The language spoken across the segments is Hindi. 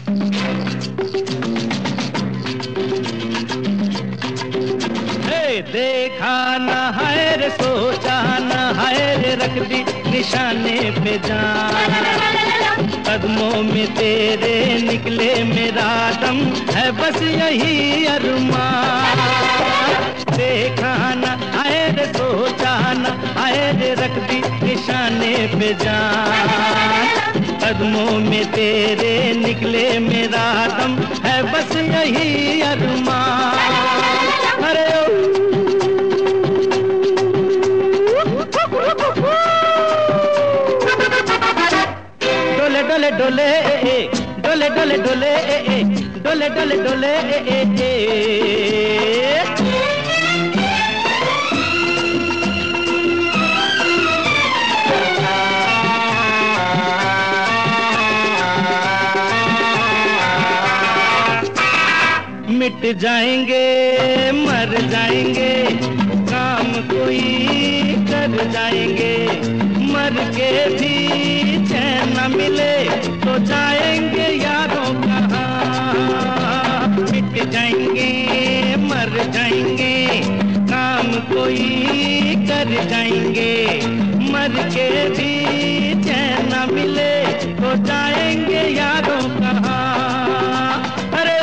देखा न है रे, सोचा न है रे, रख दी निशाने पे जान। कदमों में तेरे निकले मेरा दम, है बस यही अरमान। देखा न है रे, सोचा न है रे, रख दी निशाने पे जान। कदमों में तेरे निकले मेरा दम, है बस यही अरमान। अरे डोले डोले डोले डोले डोले डोले डोले डोले डोले मिट जाएंगे मर जाएंगे, काम कोई कर जाएंगे। मर के भी चैन न मिले तो जाएंगे यारों कहाँ। मिट जाएंगे मर जाएंगे, काम कोई कर जाएंगे। मर के भी चैन न मिले तो जाएंगे यारों कहाँ। अरे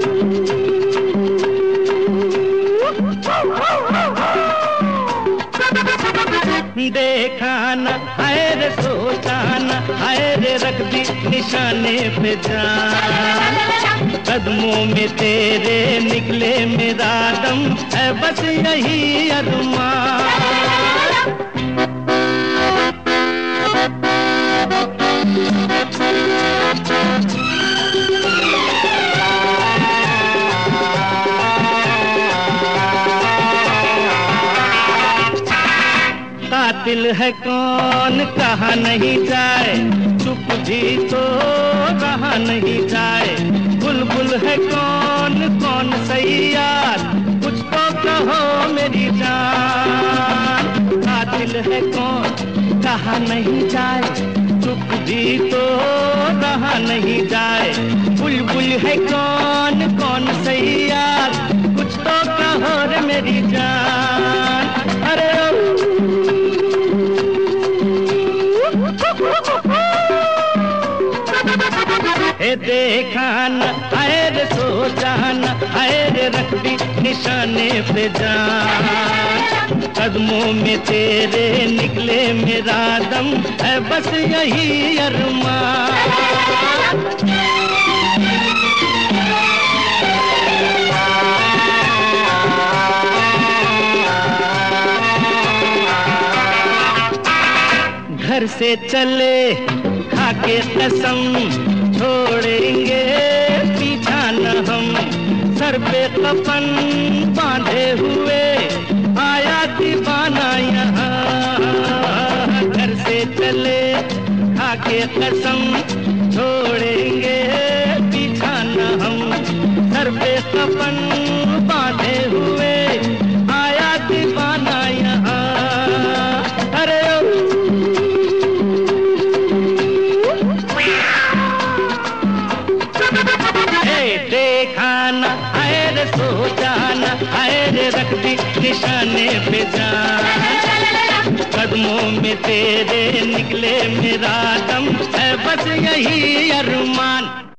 देखा न है रे, सोचा न है रे, रख दी निशाने पे जान। कदमों में तेरे निकले मेरा दम, है बस यही अरमान। कातिल है कौन कहा नहीं जाए, चुप भी तो रहा नहीं जाए। बुलबुल है कौन कौन सही यार, कुछ तो कहो मेरी जान। कातिल है कौन कहा नहीं जाए, चुप भी तो रहा नहीं जाए। बुलबुल है कौन कौन सही यार, कुछ तो कहो रे मेरी जान। अरे देखा न है रे, सोचा न है रे, रख दी निशाने पे जान। कदमों में तेरे निकले मेरा दम, है बस यही अरमान। घर से चले खाके कसम, छोड़ेंगे पीछा न हम। सर पे कफन बांधे हुए आया दीवाना यहाँ। घर से चले खाके कसम, छोड़ेंगे पीछा न हम। सर पे कफन बांधे हुए आया दीवाना यहाँ। अरे देखा न है रे, सोचा न है रे, रख दी निशाने पे जान। कदमों में तेरे निकले मेरा दम, है बस यही अरमान।